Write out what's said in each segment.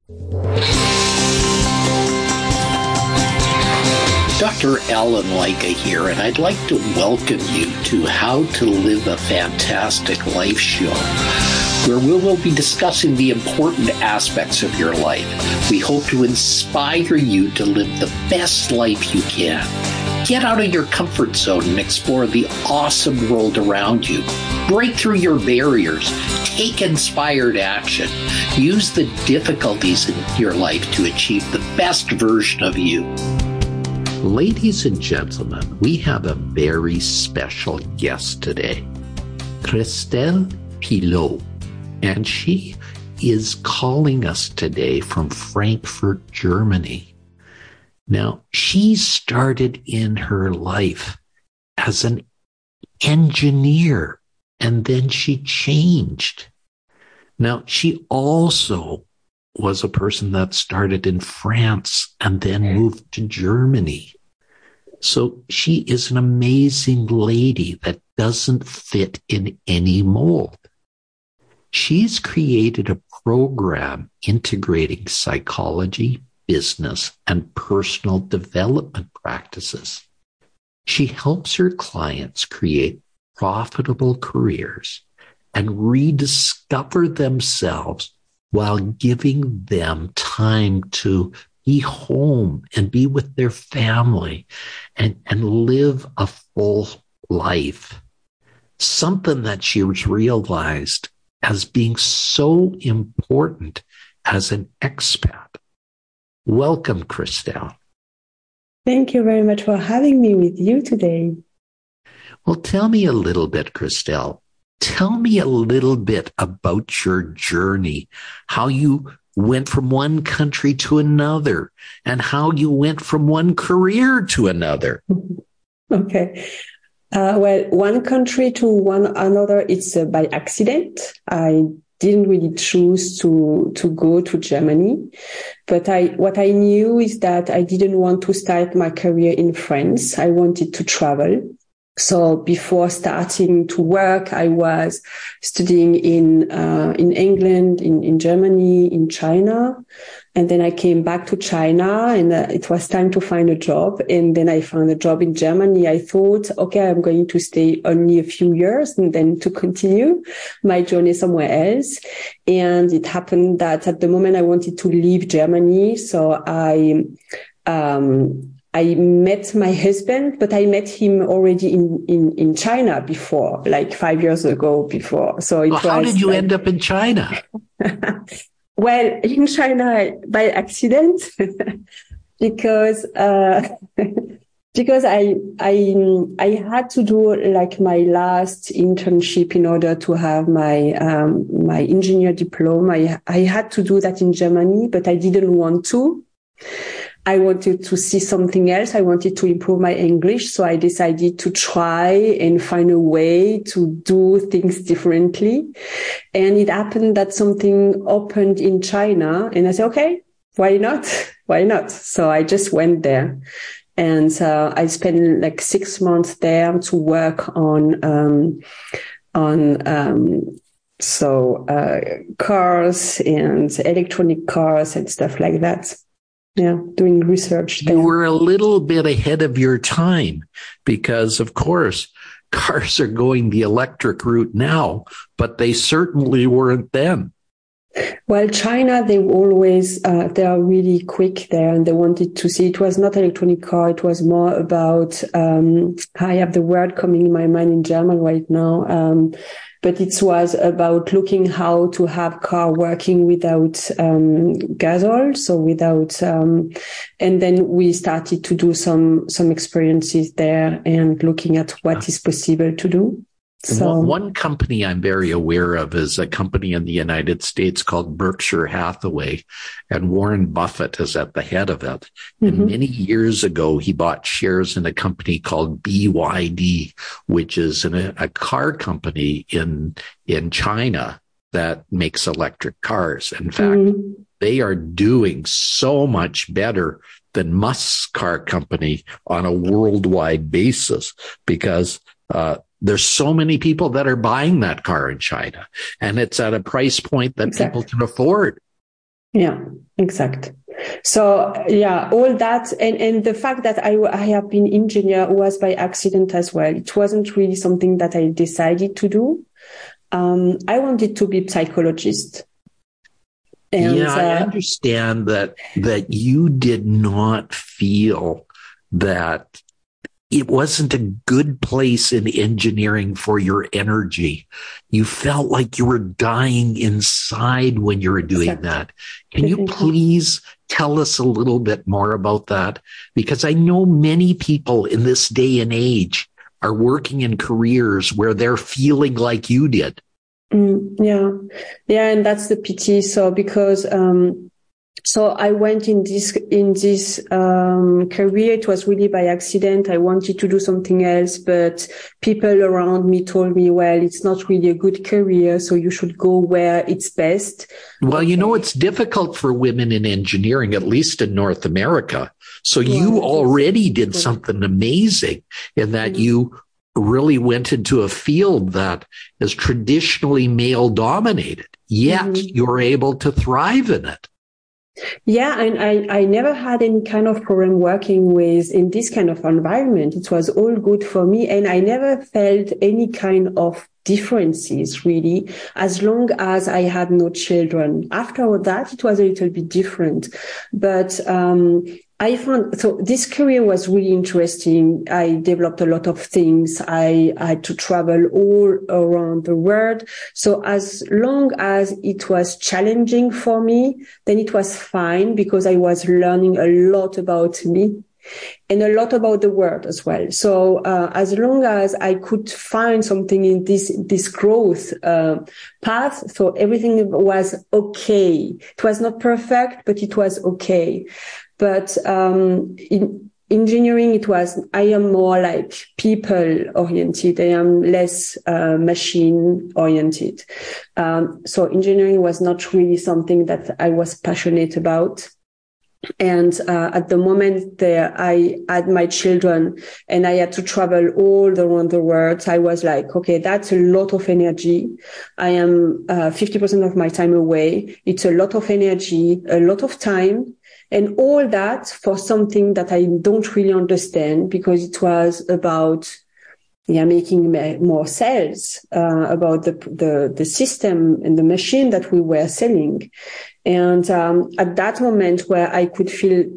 Dr. Alan Lycka here, and I'd like to welcome you to How to Live a Fantastic Life show, where we will be discussing the important aspects of your life. We hope to inspire you to live the best life you can. Get out of your comfort zone and explore the awesome world around you. Break through your barriers. Take inspired action. Use the difficulties in your life to achieve the best version of you. Ladies and gentlemen, we have a very special guest today, Christelle Pilot, and she is calling us today from Frankfurt, Germany. Now, she started in her life as an engineer, and then she changed. Now, she also was a person that started in France and then moved to Germany. So she is an amazing lady that doesn't fit in any mold. She's created a program integrating psychology, business, and personal development practices. She helps her clients create profitable careers and rediscover themselves while giving them time to be home and be with their family and live a full life. Something that she was realized as being so important as an expat. Welcome, Christelle. Thank you very much for having me with you today. Well, tell me a little bit, Christelle. Tell me a little bit about your journey, how you went from one country to another and how you went from one career to another. Okay. Well, one country to another, it's by accident. I didn't really choose to go to Germany, but what I knew is that I didn't want to start my career in France. I wanted to travel. So before starting to work, I was studying in England, in Germany, in China. And then I came back to China and it was time to find a job. And then I found a job in Germany. I thought, okay, I'm going to stay only a few years and then to continue my journey somewhere else. And it happened that at the moment I wanted to leave Germany. So I met my husband, but I met him already in China before, like 5 years ago before. So how did you end up in China? Well, in China by accident, because I had to do like my last internship in order to have my engineer diploma. I had to do that in Germany, but I didn't want to. I wanted to see something else. I wanted to improve my English. So I decided to try and find a way to do things differently. And it happened that something opened in China and I said, okay, why not? Why not? So I just went there. And I spent like 6 months there to work on cars and electronic cars and stuff like that. Yeah, doing research there. You were a little bit ahead of your time because, of course, cars are going the electric route now, but they certainly weren't then. Well, China, they always, they are really quick there and they wanted to see, it was not electronic car. It was more about, I have the word coming in my mind in German right now. But it was about looking how to have car working without, gas oil. So without, and then we started to do some experiences there and looking at what is possible to do. So one company I'm very aware of is a company in the United States called Berkshire Hathaway, and Warren Buffett is at the head of it. Mm-hmm. And many years ago, he bought shares in a company called BYD, which is a car company in China that makes electric cars. In fact, they are doing so much better than Musk's car company on a worldwide basis because there's so many people that are buying that car in China, and it's at a price point that people can afford. Yeah, exact. So yeah, all that and the fact that I have been engineer was by accident as well. It wasn't really something that I decided to do. I wanted to be psychologist. And, I understand that you did not feel that it wasn't a good place in engineering for your energy. You felt like you were dying inside when you were doing that. Can you please tell us a little bit more about that? Because I know many people in this day and age are working in careers where they're feeling like you did. Yeah. And that's the pity. So because, so I went in this career. It was really by accident. I wanted to do something else, but people around me told me, well, it's not really a good career, so you should go where it's best. Well, it's difficult for women in engineering, at least in North America. So you already did something amazing in that you really went into a field that is traditionally male dominated, yet you're able to thrive in it. Yeah, and I never had any kind of problem working in this kind of environment. It was all good for me, and I never felt any kind of differences really, as long as I had no children. After that, it was a little bit different, but I found, so this career was really interesting. I developed a lot of things. I had to travel all around the world. So as long as it was challenging for me, then it was fine because I was learning a lot about me and a lot about the world as well. So as long as I could find something in this growth path, so everything was okay. It was not perfect, but it was okay. But in engineering, I am more like people oriented. I am less machine oriented. So engineering was not really something that I was passionate about. And at the moment there, I had my children and I had to travel all around the world. I was like, okay, that's a lot of energy. I am 50% of my time away. It's a lot of energy, a lot of time. And all that for something that I don't really understand, because it was about making more sales, about the system and the machine that we were selling. And at that moment where I could feel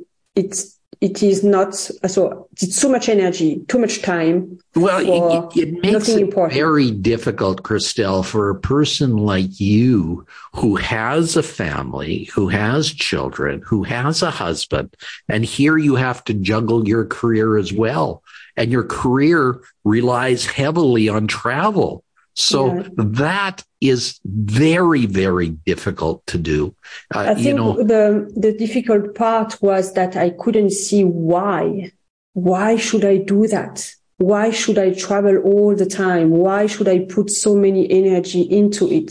it is not, so it's too much energy, too much time. Well, it makes it very difficult, Christelle, for a person like you who has a family, who has children, who has a husband, and here you have to juggle your career as well. And your career relies heavily on travel. So that is very, very difficult to do. I think the difficult part was that I couldn't see why. Why should I do that? Why should I travel all the time? Why should I put so much energy into it?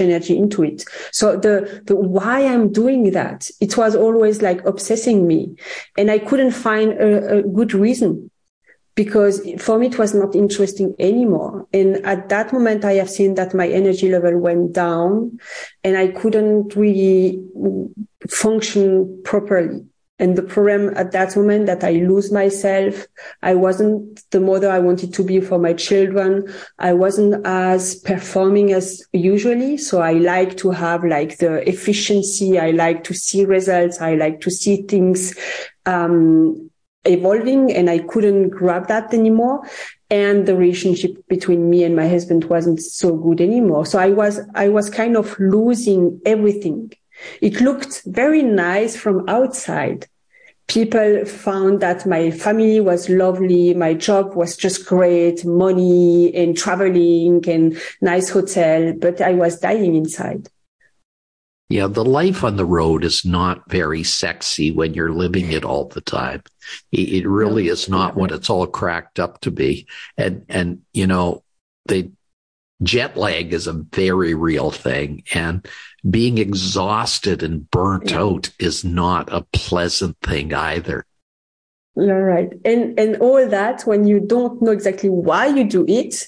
So the why I'm doing that, it was always like obsessing me. And I couldn't find a good reason, because for me, it was not interesting anymore. And at that moment, I have seen that my energy level went down and I couldn't really function properly. And the problem at that moment that I lose myself, I wasn't the mother I wanted to be for my children. I wasn't as performing as usually. So I like to have like the efficiency. I like to see results. I like to see things, evolving, and I couldn't grab that anymore. And the relationship between me and my husband wasn't so good anymore. So I was kind of losing everything. It looked very nice from outside. People found that my family was lovely. My job was just great, money and traveling and nice hotel, but I was dying inside. Yeah, the life on the road is not very sexy when you're living it all the time. It really is not what it's all cracked up to be. And the jet lag is a very real thing. And being exhausted and burnt out is not a pleasant thing either. You're right. And all that, when you don't know exactly why you do it,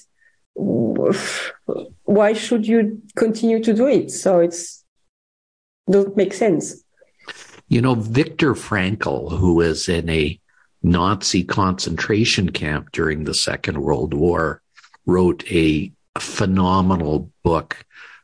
why should you continue to do it? So don't make sense. Viktor Frankl, who was in a Nazi concentration camp during the Second World War, wrote a phenomenal book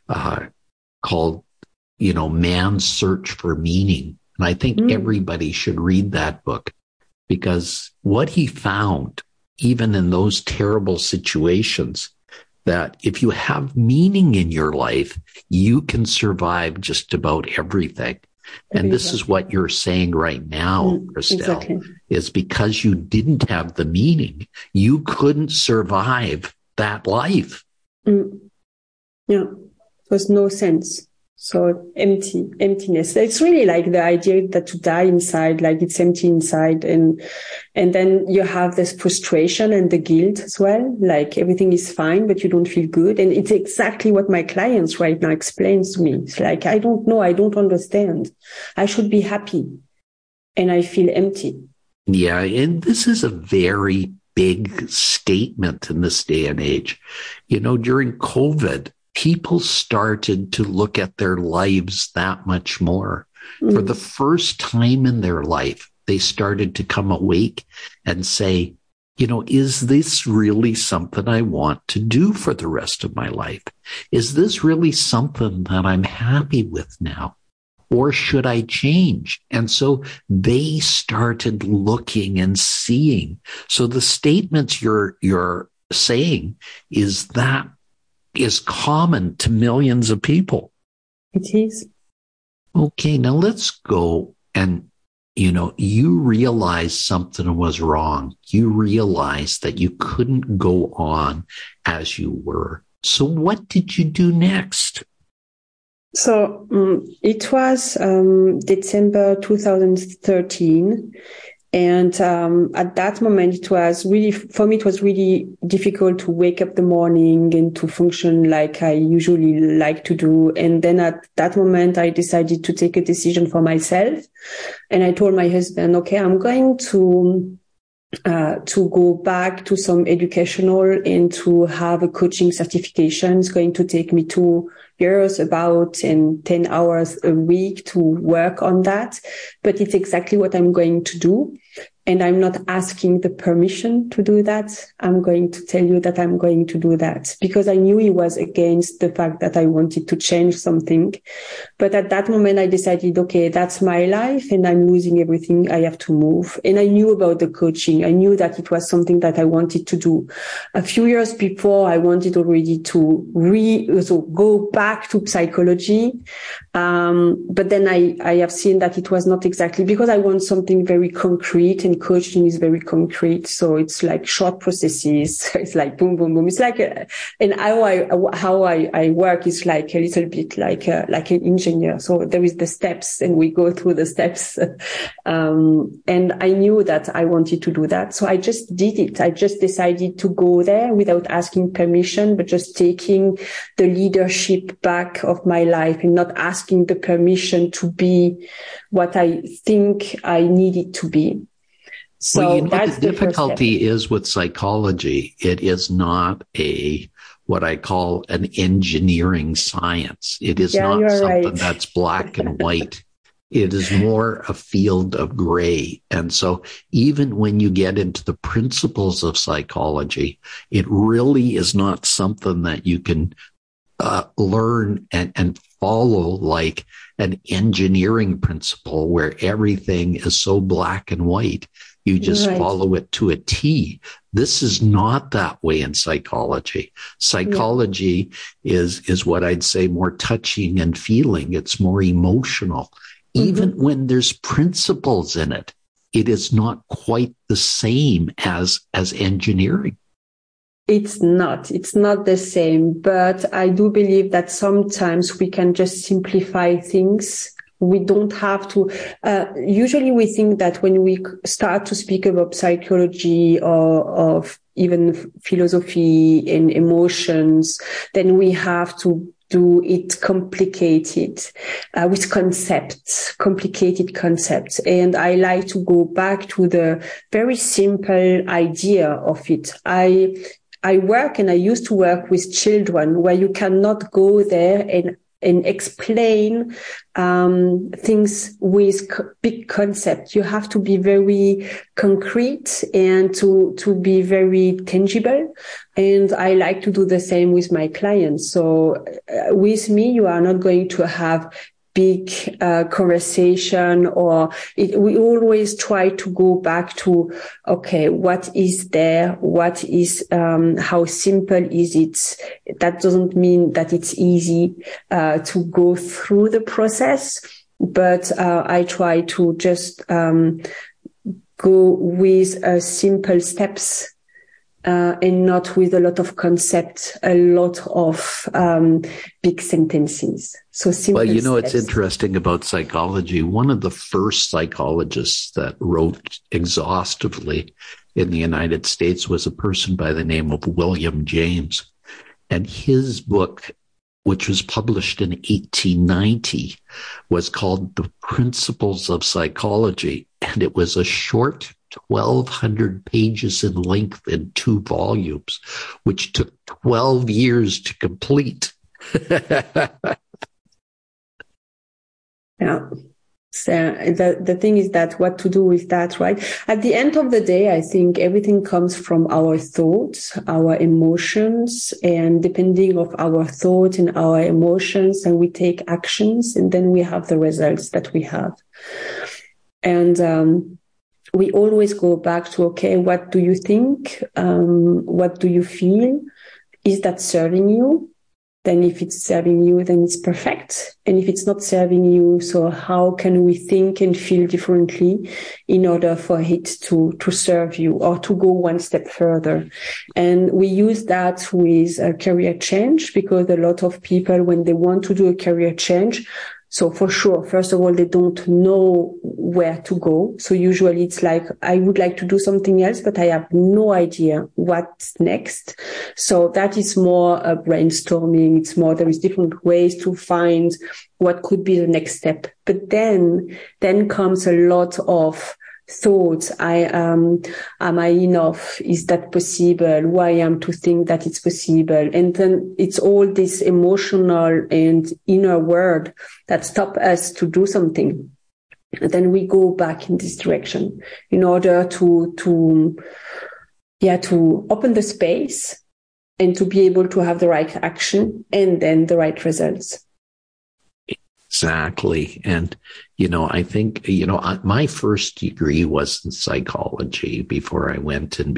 called, Man's Search for Meaning. And I think everybody should read that book, because what he found, even in those terrible situations, that if you have meaning in your life, you can survive just about everything. And this is what you're saying right now, Christelle, exactly. Is because you didn't have the meaning, you couldn't survive that life. Yeah, there was no sense. So emptiness. It's really like the idea that to die inside, like it's empty inside. And then you have this frustration and the guilt as well. Like everything is fine, but you don't feel good. And it's exactly what my clients right now explains to me. It's like, I don't know. I don't understand. I should be happy. And I feel empty. Yeah. And this is a very big statement in this day and age. During COVID, people started to look at their lives that much more. For the first time in their life, they started to come awake and say, is this really something I want to do for the rest of my life? Is this really something that I'm happy with now? Or should I change? And so they started looking and seeing. So the statements you're saying is common to millions of people. It is. Okay, now let's go and, you realized something was wrong. You realized that you couldn't go on as you were. So what did you do next? So it was December 2013. And at that moment, it was really difficult to wake up the morning and to function like I usually like to do. And then at that moment, I decided to take a decision for myself. And I told my husband, okay, I'm going to go back to some educational and to have a coaching certification. It's going to take me 2 years, about 10 hours a week to work on that. But it's exactly what I'm going to do. And I'm not asking the permission to do that. I'm going to tell you that I'm going to do that because I knew he was against the fact that I wanted to change something. But at that moment, I decided, okay, that's my life and I'm losing everything. I have to move. And I knew about the coaching. I knew that it was something that I wanted to do. A few years before, I wanted already to go back to psychology. But then I have seen that it was not exactly because I want something very concrete, and coaching is very concrete. So it's like short processes. It's like boom, boom, boom. It's like, and how I work is like a little bit like an engineer. So there is the steps and we go through the steps. And I knew that I wanted to do that. So I just did it. I just decided to go there without asking permission, but just taking the leadership back of my life and not asking the permission to be what I think I needed to be. So that's the difficulty is with psychology. It is not what I call an engineering science. It is not something that's black and white. It is more a field of gray. And so even when you get into the principles of psychology, it really is not something that you can learn and follow like an engineering principle where everything is so black and white. You just follow it to a T. This is not that way in psychology. Psychology is what I'd say more touching and feeling. It's more emotional. Even when there's principles in it, it is not quite the same as engineering. It's not the same, but I do believe that sometimes we can just simplify things. We don't have to, usually we think that when we start to speak about psychology or of even philosophy and emotions, then we have to do it complicated, with complicated concepts. And I like to go back to the very simple idea of it. I work and I used to work with children where you cannot go there and explain things with big concepts. You have to be very concrete and to be very tangible. And I like to do the same with my clients. So with me, you are not going to have big conversation, we always try to go back to, okay, what is there? What is, how simple is it? That doesn't mean that it's easy, to go through the process, but, I try to just, go with, simple steps, and not with a lot of concepts, a lot of big sentences. So simple Well, steps. It's interesting about psychology. One of the first psychologists that wrote exhaustively in the United States was a person by the name of William James. And his book, which was published in 1890, was called The Principles of Psychology. And it was a short 1,200 pages in length in 2 volumes, which took 12 years to complete. Yeah. So the thing is that what to do with that, right? At the end of the day, I think everything comes from our thoughts, our emotions, and depending of our thoughts and our emotions, and we take actions, and then we have the results that we have. And, we always go back to, okay, what do you think? What do you feel? Is that serving you? Then if it's serving you, then it's perfect. And if it's not serving you, so how can we think and feel differently in order for it to serve you or to go one step further? And we use that with a career change, because a lot of people, when they want to do a career change, so for sure, first of all, they don't know where to go. So usually it's like, I would like to do something else, but I have no idea what's next. So that is more a brainstorming. It's more, there is different ways to find what could be the next step. But then comes a lot of thoughts. Am I enough? Is that possible? Who I am to think that it's possible? And then it's all this emotional and inner world that stop us to do something. And then we go back in this direction in order to open the space and to be able to have the right action and then the right results. Exactly. And, I think, my first degree was in psychology before I went into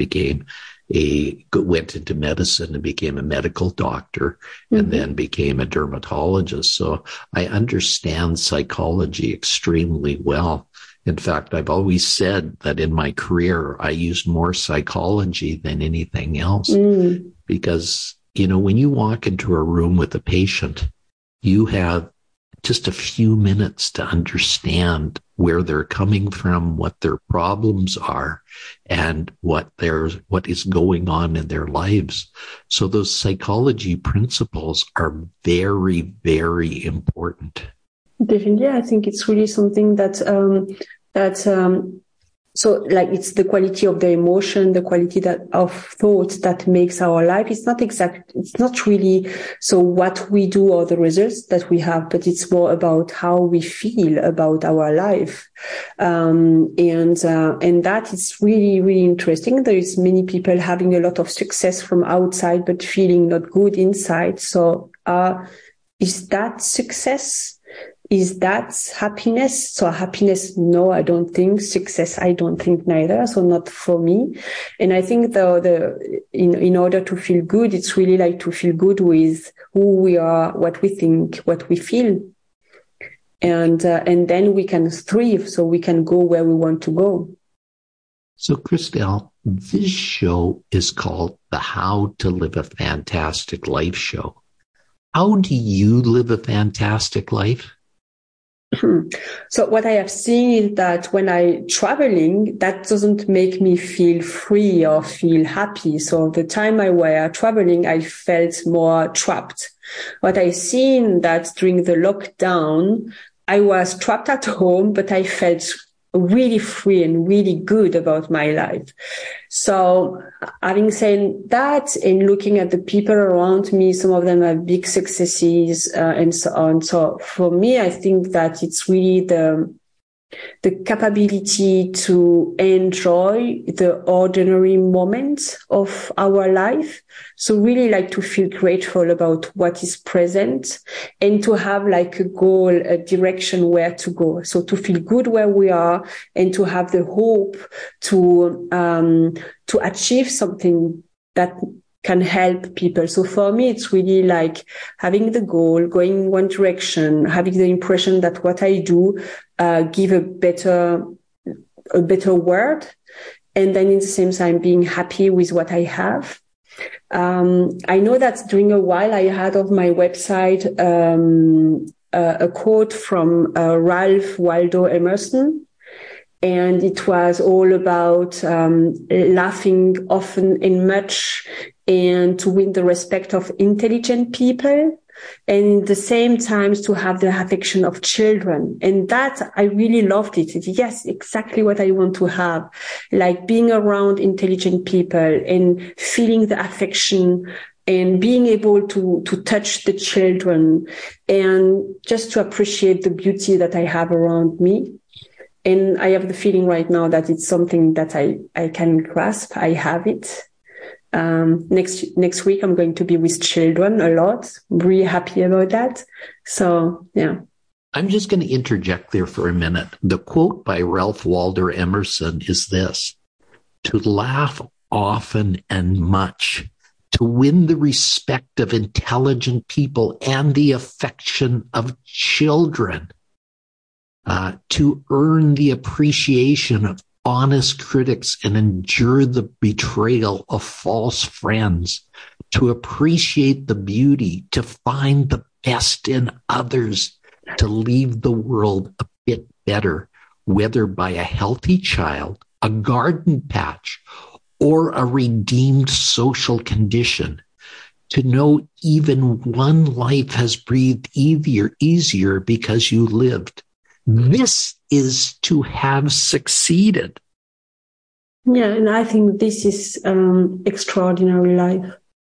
medicine and became a medical doctor, and then became a dermatologist. So I understand psychology extremely well. In fact, I've always said that in my career, I used more psychology than anything else, because, when you walk into a room with a patient, you have just a few minutes to understand where they're coming from, what their problems are, and what is going on in their lives. So those psychology principles are very, very important. Definitely, I think it's really something that so like it's the quality of the emotion, the quality of thought that makes our life. It's not really so what we do or the results that we have, but it's more about how we feel about our life. And that is really, really interesting. There is many people having a lot of success from outside, but feeling not good inside. So, is that success? Is that happiness? So happiness, no, I don't think. Success, I don't think neither. So not for me. And I think in order to feel good, it's really like to feel good with who we are, what we think, what we feel. And then we can thrive, so we can go where we want to go. So Christelle, this show is called the How to Live a Fantastic Life show. How do you live a fantastic life? So what I have seen is that when I'm traveling, that doesn't make me feel free or feel happy. So the time I were traveling, I felt more trapped. What I've seen that during the lockdown, I was trapped at home, but I felt really free and really good about my life. So having said that and looking at the people around me, some of them have big successes and so on. So for me, I think that it's really the capability to enjoy the ordinary moments of our life. So really like to feel grateful about what is present and to have like a goal, a direction where to go. So to feel good where we are and to have the hope to achieve something that can help people. So for me, it's really like having the goal, going in one direction, having the impression that what I do give a better world, and then in the same time being happy with what I have. I know that during a while I had on my website a quote from Ralph Waldo Emerson. And it was all about laughing often and much and to win the respect of intelligent people and at the same time to have the affection of children. And that, I really loved it. Yes, exactly what I want to have, like being around intelligent people and feeling the affection and being able to touch the children and just to appreciate the beauty that I have around me. And I have the feeling right now that it's something that I can grasp. I have it. Next week, I'm going to be with children a lot. I'm really happy about that. So, yeah. I'm just going to interject there for a minute. The quote by Ralph Waldo Emerson is this: to laugh often and much, to win the respect of intelligent people and the affection of children, to earn the appreciation of honest critics and endure the betrayal of false friends, to appreciate the beauty, to find the best in others, to leave the world a bit better, whether by a healthy child, a garden patch, or a redeemed social condition, to know even one life has breathed easier because you lived. This is to have succeeded. Yeah, and I think this is extraordinary life.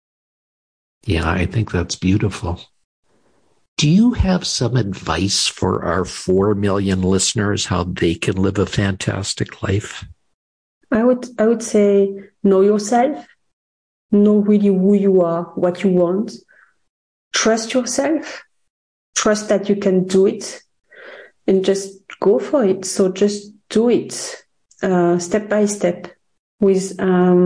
Yeah, I think that's beautiful. Do you have some advice for our 4 million listeners how they can live a fantastic life? I would say know yourself, know really who you are, what you want. Trust yourself. Trust that you can do it. And just go for it. So just do it step by step with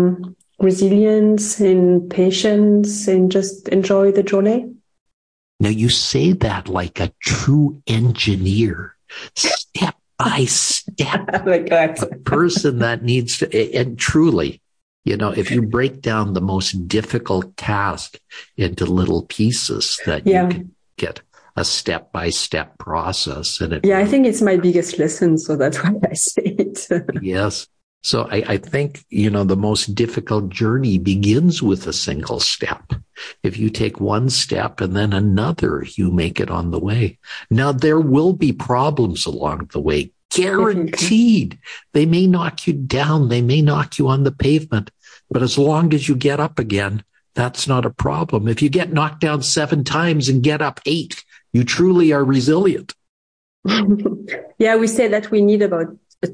resilience and patience and just enjoy the journey. Now you say that like a true engineer, step by step. Oh my God. A person that needs to, and truly, you know, if you break down the most difficult task into little pieces that you can get a step-by-step process. And I think it's my biggest lesson, so that's why I say it. Yes. So I think, you know, the most difficult journey begins with a single step. If you take one step and then another, you make it on the way. Now, there will be problems along the way, guaranteed. They may knock you down. They may knock you on the pavement. But as long as you get up again, that's not a problem. If you get knocked down 7 times and get up 8, you truly are resilient. Yeah, we say that we need about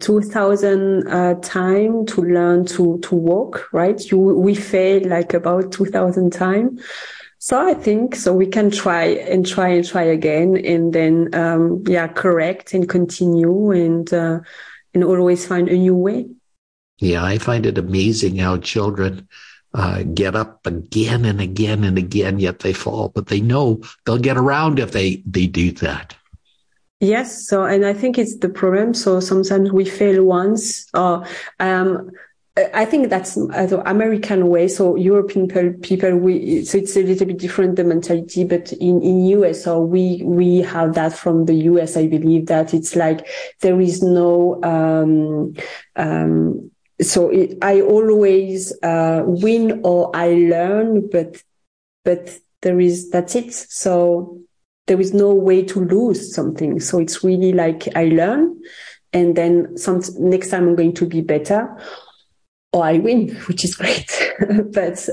2,000 time to learn to walk, right? We fail like about 2,000 times. So I think so we can try again and then correct and continue and always find a new way. Yeah, I find it amazing how children get up again and again and again, yet they fall, but they know they'll get around if they do that. Yes. So, and I think it's the problem. So sometimes we fail once, I think that's the American way. So European people, so it's a little bit different, the mentality, but in US, so we have that from the US. I believe that it's like, there is no, I always win or I learn, but that's it. So there is no way to lose something. So it's really like I learn, and then next time I'm going to be better. or I win, which is great. But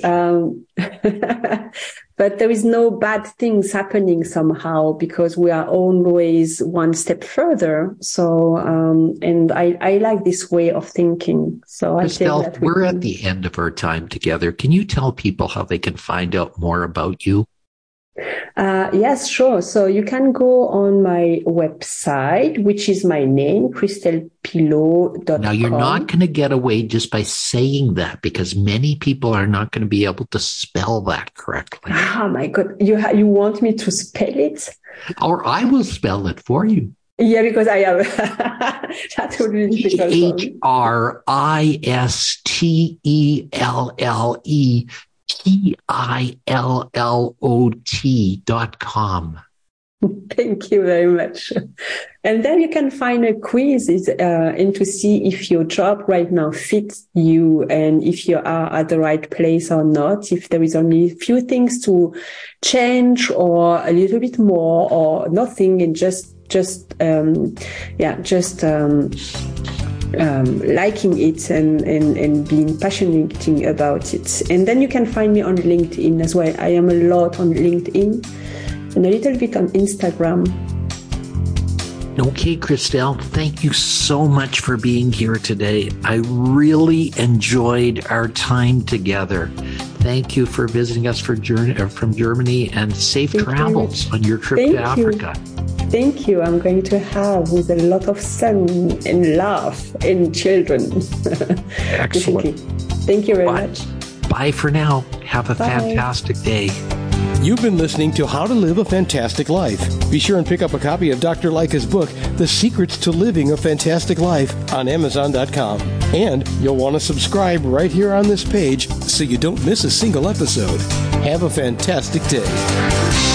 but there is no bad things happening somehow because we are always one step further. So and I like this way of thinking. So Christelle, I think that we're at the end of our time together. Can you tell people how they can find out more about you? Yes, sure. So you can go on my website, which is my name, ChristellePilot.com. Now, you're not going to get away just by saying that because many people are not going to be able to spell that correctly. Oh, my God. You want me to spell it? Or I will spell it for you. Yeah, because I have. That would be difficult. ChristellePilot.com. Thank you very much. And then you can find a quiz and to see if your job right now fits you and if you are at the right place or not, if there is only a few things to change or a little bit more or nothing and liking it and being passionate about it. And then you can find me on LinkedIn as well. I am a lot on LinkedIn and a little bit on Instagram. Okay, Christelle, thank you so much for being here today. I really enjoyed our time together. Thank you for visiting us from Germany and safe travels on your trip to Africa. Thank you. I'm going to have with a lot of sun and laugh and children. Excellent. Thank you very much. Bye for now. Have a fantastic day. You've been listening to How to Live a Fantastic Life. Be sure and pick up a copy of Dr. Lycka's book, The Secrets to Living a Fantastic Life, on Amazon.com. And you'll want to subscribe right here on this page so you don't miss a single episode. Have a fantastic day.